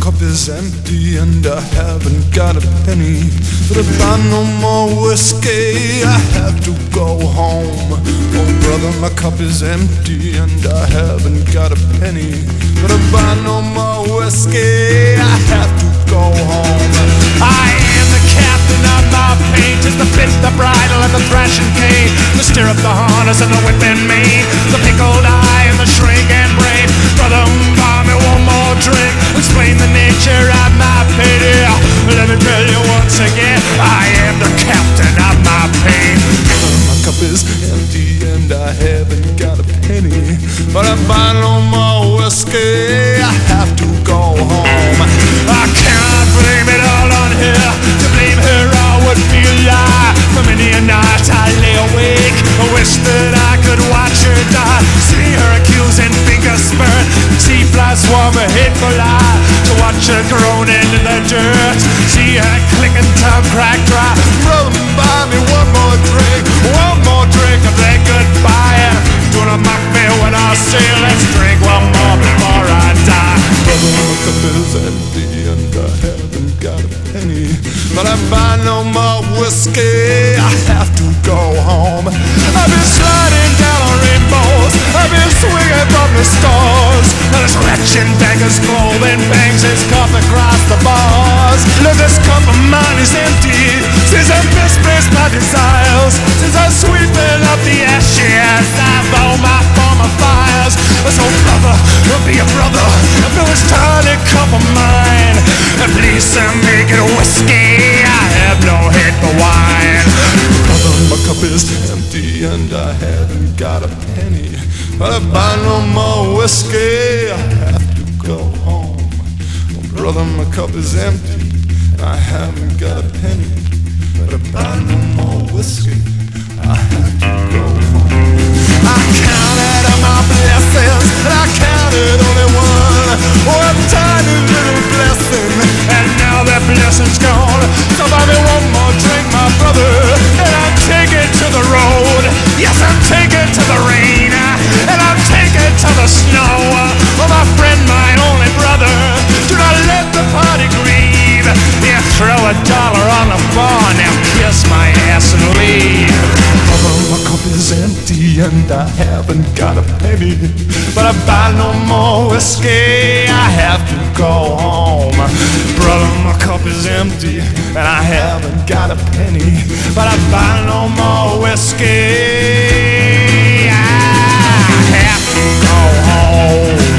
cup is empty and I haven't got a penny. But if I no more whiskey, I have to go home. Oh brother, my cup is empty and I haven't got a penny. But if I no more whiskey, I have to go home. I am the captain of my fate, is the bit, the bridle, and the thrashing cane, the stirrup, the harness, and the whip and mane, the pickled eye and the shrink and brain. Brother, buy me one more drink, explain the nature of my pity. Let me tell you once again, I am the captain of my pain. My cup is empty and I haven't got a penny. But if I no more whiskey, I have to go home. I cannot blame it all on her. To blame her I would be a lie. For many a night I lay awake, I wish that I could watch her die. See her accusing fingers burn, see flies swarm a hateful lie. To watch her groaning in the dirt, see her clicking tongue crack dry. Brother, buy me one more drink and then goodbye. And do not mock me when I say let's drink one more before I die. Brother, my cup is empty and I haven't got a penny. But if I no more whiskey, I have to go home. I've been sliding down on rainbows, I've been swinging from the stars, and this wretched beggar's clothing bangs his cup across the bars. Look, this cup of mine is empty, since I've misplaced my desires, since I'm sweeping up the ashes of all my former fires. So brother, be a brother, fill this tiny cup of mine, and please make it whiskey, I have no head for wine. Brother, my cup is empty and I haven't got a penny. But if I no more whiskey, I have to go home. Brother, my cup is empty and I haven't got a penny. But if I no more whiskey, I have to go home. I counted up my blessings and I counted only one. Oh, a tiny little blessing, and now that blessing's gone. So buy me one more drink, my brother, and I'll take it to the road. Yes, I'll take it to the rain, and I'll take it to the snow. Oh, my friend, my only brother, do not let the party grieve. Yeah, throw $1 on the bar, now kiss my ass and leave. Brother, my cup is empty and I haven't got a penny. But if I no more whiskey, I have to go home. Brother, my cup is empty and I haven't got a penny. But if I no more whiskey, I have to go home.